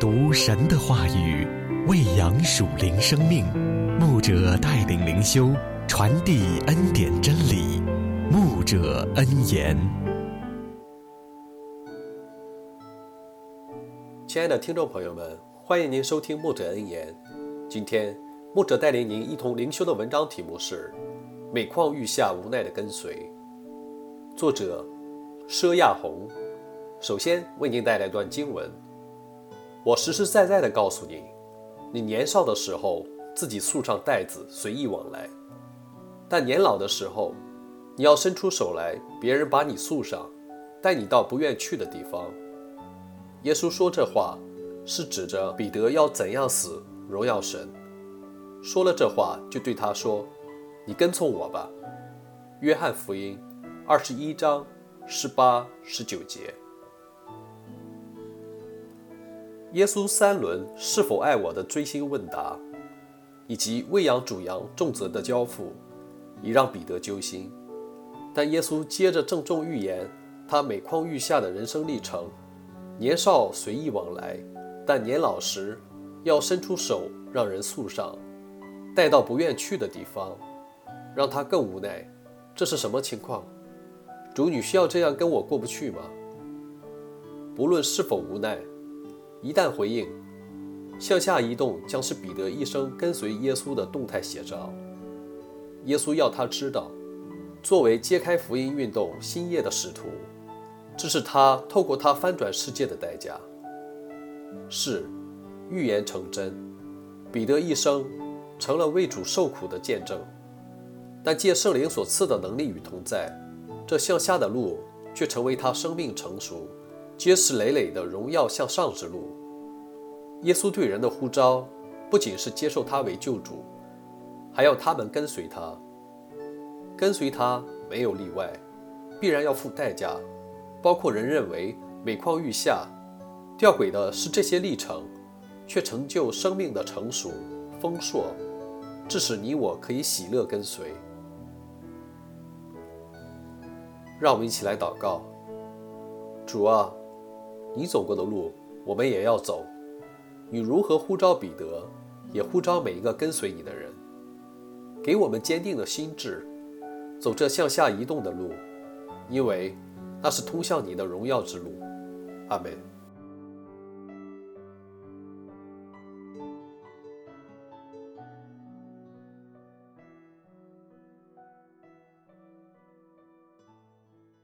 读神的话语，喂养属灵生命。牧者带领灵修，传递恩典真理。牧者恩言。 亲爱的听众朋友们，欢迎您收听牧者恩言。今天牧者带领您一同灵修的文章题目是每况愈下无奈的跟随，作者佘亚红。首先为您带来段经文。我实实在在地告诉你，你年少的时候自己束上带子随意往来，但年老的时候你要伸出手来，别人把你束上，带你到不愿去的地方。耶稣说这话是指着彼得要怎样死荣耀神。说了这话就对他说，你跟从我吧。约翰福音21章18、19节。耶稣三轮是否爱我的追星问答，以及喂养主羊重责的交付，已让彼得揪心。但耶稣接着郑重预言他每况愈下的人生历程，年少随意往来，但年老时要伸出手让人束上，带到不愿去的地方，让他更无奈。这是什么情况？主，你需要这样跟我过不去吗？不论是否无奈，一旦回应，向下移动将是彼得一生跟随耶稣的动态写照。耶稣要他知道，作为揭开福音运动新页的使徒，这是他透过他翻转世界的代价。是，预言成真，彼得一生成了为主受苦的见证。但借圣灵所赐的能力与同在，这向下的路却成为他生命成熟、结实累累的荣耀向上之路。耶稣对人的呼召，不仅是接受他为救主，还要他们跟随他。跟随他没有例外，必然要付代价，包括人认为每况愈下。吊诡的是，这些历程却成就生命的成熟丰硕，致使你我可以喜乐跟随。让我们一起来祷告。主啊，你走过的路我们也要走，你如何呼召彼得，也呼召每一个跟随你的人。给我们坚定的心志，走这向下移动的路，因为那是通向你的荣耀之路。阿们。